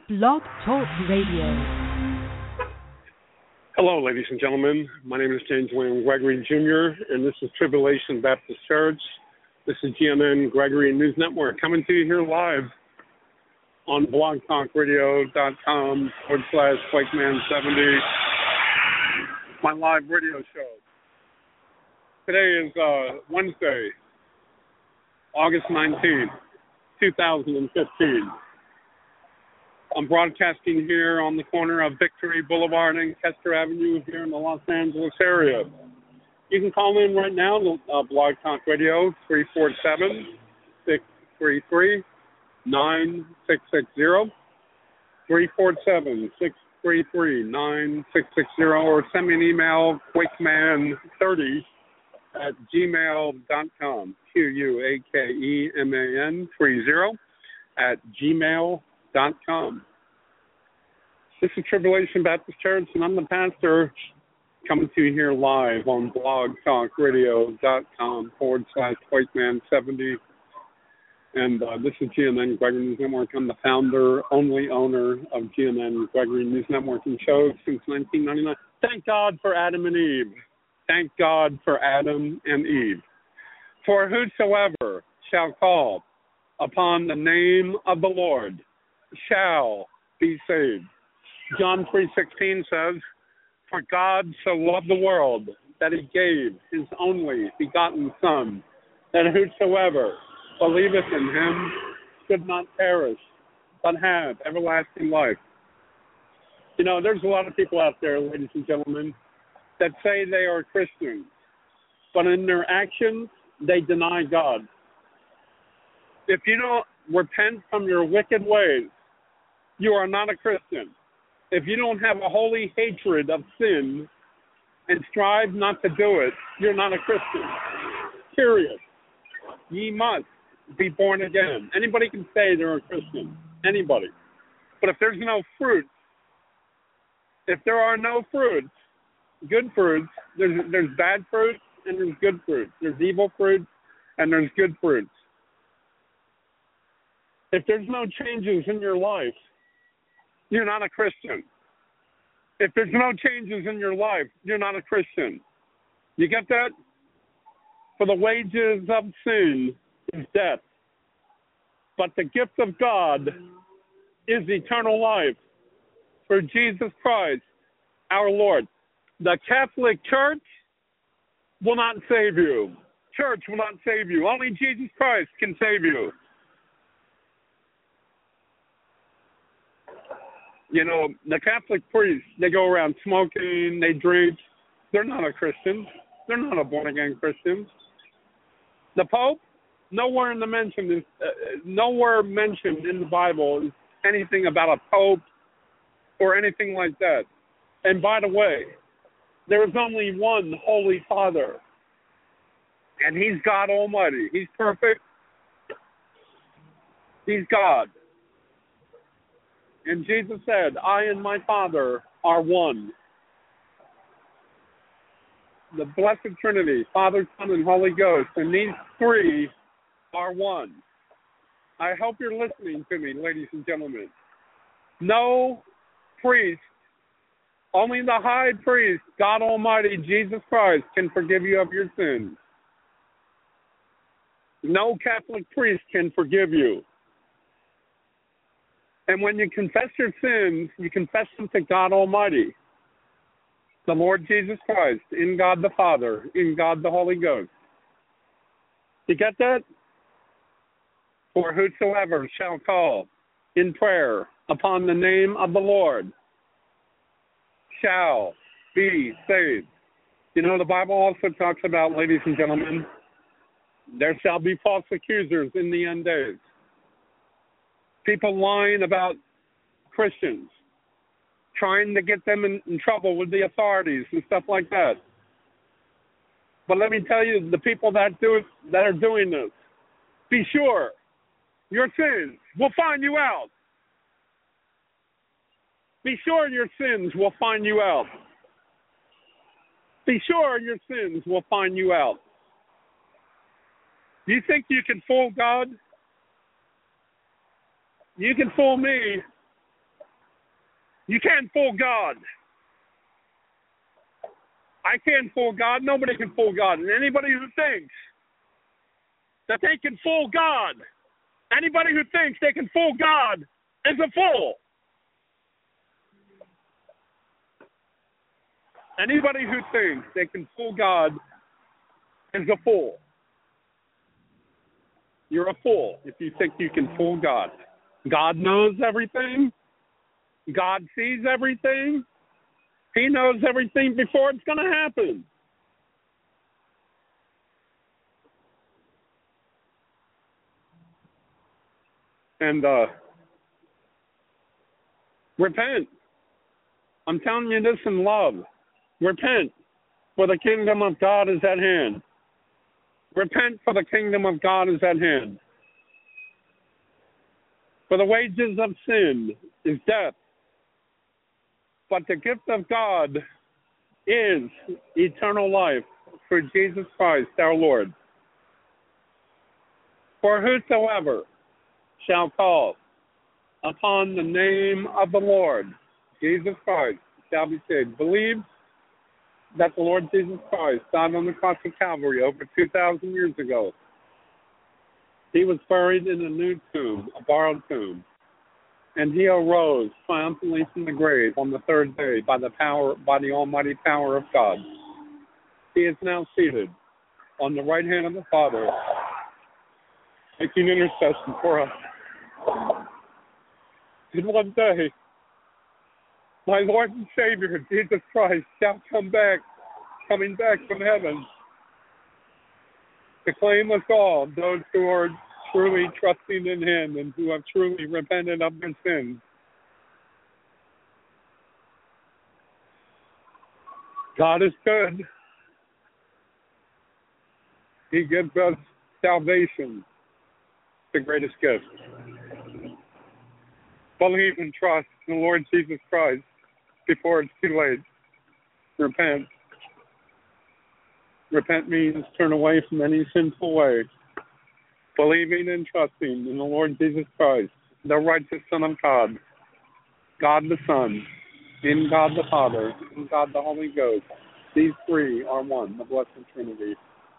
Blog Talk Radio. Hello, ladies and gentlemen. My name is James William Gregory Jr., and this is Tribulation Baptist Church. This is GMN Gregory News Network coming to you here live on blogtalkradio.com/QuakeMan70, my live radio show. Today is Wednesday, August 19th, 2015. I'm broadcasting here on the corner of Victory Boulevard and Kester Avenue here in the Los Angeles area. You can call in right now to Blog Talk Radio, 347-633-9660, 347-633-9660, or send me an email, quakeman30@gmail.com, QUAKEMAN30@gmail.com. This is Tribulation Baptist Church, and I'm the pastor coming to you here live on blogtalkradio.com/QuakeMan70. And this is GMN Gregory News Network. I'm the founder, only owner of GMN Gregory News Network and shows since 1999. Thank God for Adam and Eve. Thank God for Adam and Eve. For whosoever shall call upon the name of the Lord shall be saved. John 3:16 says, "For God so loved the world that he gave his only begotten Son, that whosoever believeth in him should not perish, but have everlasting life." You know, there's a lot of people out there, ladies and gentlemen, that say they are Christians, but in their actions, they deny God. If you don't repent from your wicked ways, you are not a Christian. If you don't have a holy hatred of sin and strive not to do it, you're not a Christian. Period. Ye must be born again. Anybody can say they're a Christian. Anybody. But if there's no fruit, if there are no fruits, good fruits, there's bad fruits and there's good fruits. There's evil fruits and there's good fruits. If there's no changes in your life, you're not a Christian. If there's no changes in your life, you're not a Christian. You get that? For the wages of sin is death, but the gift of God is eternal life for Jesus Christ, our Lord. The Catholic Church will not save you. Church will not save you. Only Jesus Christ can save you. You know, the Catholic priests, they go around smoking, they drink. They're not a Christian. They're not a born-again Christian. The Pope, nowhere mentioned in the Bible is anything about a Pope or anything like that. And by the way, there is only one Holy Father, and he's God Almighty. He's perfect. He's God. And Jesus said, "I and my Father are one." The Blessed Trinity, Father, Son, and Holy Ghost, and these three are one. I hope you're listening to me, ladies and gentlemen. No priest, only the high priest, God Almighty, Jesus Christ, can forgive you of your sins. No Catholic priest can forgive you. And when you confess your sins, you confess them to God Almighty, the Lord Jesus Christ, in God the Father, in God the Holy Ghost. You get that? For whosoever shall call in prayer upon the name of the Lord shall be saved. You know, the Bible also talks about, ladies and gentlemen, there shall be false accusers in the end days. People lying about Christians, trying to get them in trouble with the authorities and stuff like that. But let me tell you, the people that are doing this, be sure your sins will find you out. Be sure your sins will find you out. Be sure your sins will find you out. You think you can fool God? You can fool me. You can't fool God. I can't fool God. Nobody can fool God. And anybody who thinks that they can fool God, anybody who thinks they can fool God is a fool. Anybody who thinks they can fool God is a fool. You're a fool if you think you can fool God. God knows everything. God sees everything. He knows everything before it's going to happen. And repent. I'm telling you this in love. Repent, for the kingdom of God is at hand. Repent, for the kingdom of God is at hand. For the wages of sin is death, but the gift of God is eternal life through Jesus Christ our Lord. For whosoever shall call upon the name of the Lord Jesus Christ shall be saved. Believe that the Lord Jesus Christ died on the cross of Calvary over 2,000 years ago. He was buried in a new tomb, a borrowed tomb, and he arose triumphantly from the grave on the third day by the almighty power of God. He is now seated on the right hand of the Father, making intercession for us. And one day, my Lord and Savior, Jesus Christ, shall coming back from heaven, to claim us all, those who are truly trusting in him and who have truly repented of their sins. God is good. He gives us salvation, the greatest gift. Believe and trust in the Lord Jesus Christ before it's too late. Repent. Repent means turn away from any sinful way. Believing and trusting in the Lord Jesus Christ, the righteous Son of God, God the Son, in God the Father, in God the Holy Ghost. These three are one, the Blessed Trinity.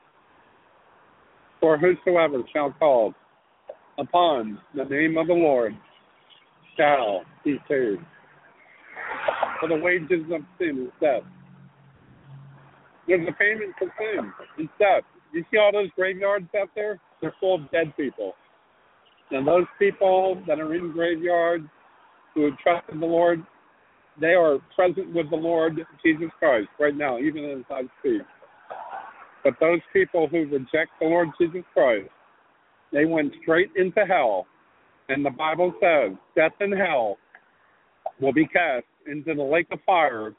For whosoever shall call upon the name of the Lord shall be saved. For the wages of sin is death. There's a payment for sin. It's death. You see all those graveyards out there? They're full of dead people. And those people that are in graveyards who have trusted the Lord, they are present with the Lord Jesus Christ right now, even as I speak. But those people who reject the Lord Jesus Christ, they went straight into hell. And the Bible says death and hell will be cast into the lake of fire.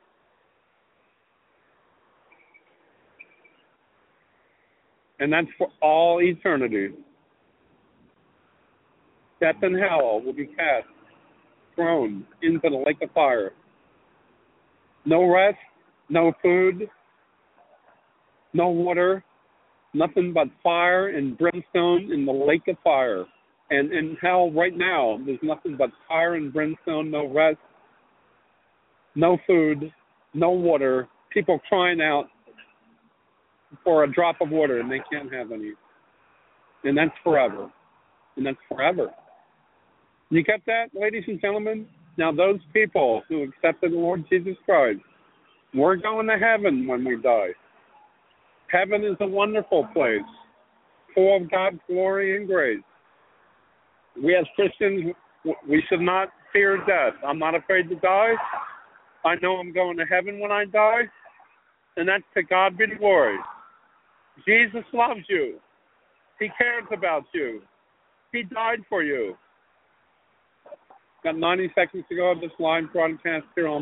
And that's for all eternity. Death and hell will be thrown into the lake of fire. No rest, no food, no water, nothing but fire and brimstone in the lake of fire. And in hell right now, there's nothing but fire and brimstone, no rest, no food, no water, people crying out for a drop of water, and they can't have any. And that's forever. And that's forever. You get that, ladies and gentlemen? Now, those people who accepted the Lord Jesus Christ, we're going to heaven when we die. Heaven is a wonderful place, full of God's glory and grace. We as Christians, we should not fear death. I'm not afraid to die. I know I'm going to heaven when I die, and that's to God be the glory. Jesus loves you. He cares about you. He died for you. Got 90 seconds to go of this live broadcast here on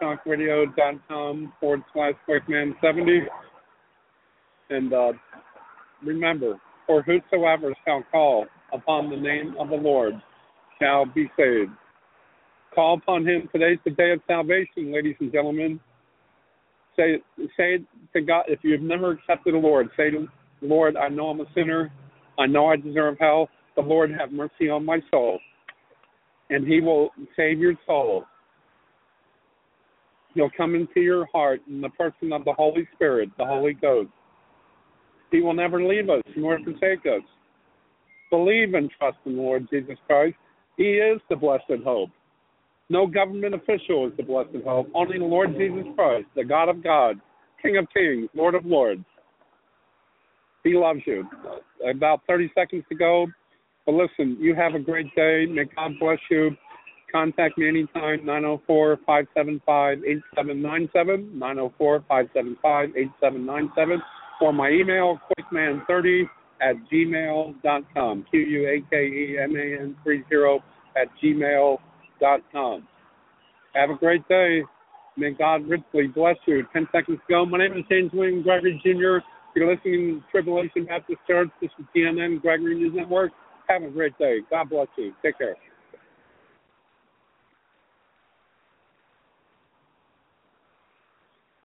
blogtalkradio.com/QuakeMan70. And remember, for whosoever shall call upon the name of the Lord shall be saved. Call upon him. Today's the day of salvation, ladies and gentlemen. Say to God, if you've never accepted the Lord, say to the Lord, I know I'm a sinner. I know I deserve hell. The Lord have mercy on my soul. And he will save your soul. He'll come into your heart in the person of the Holy Spirit, the Holy Ghost. He will never leave us nor forsake us. Believe and trust in the Lord Jesus Christ. He is the blessed hope. No government official is the blessed hope. Only the Lord Jesus Christ, the God of God, King of kings, Lord of lords. He loves you. About 30 seconds to go. But listen, you have a great day. May God bless you. Contact me anytime, 904-575-8797, 904-575-8797, or my email, quakeman30@gmail.com, QUAKEMAN30@gmail.com. Have a great day. May God richly bless you. 10 seconds to go. My name is James William Gregory Jr. You're listening to Tribulation Baptist Church. This is TNN Gregory News Network. Have a great day. God bless you. Take care.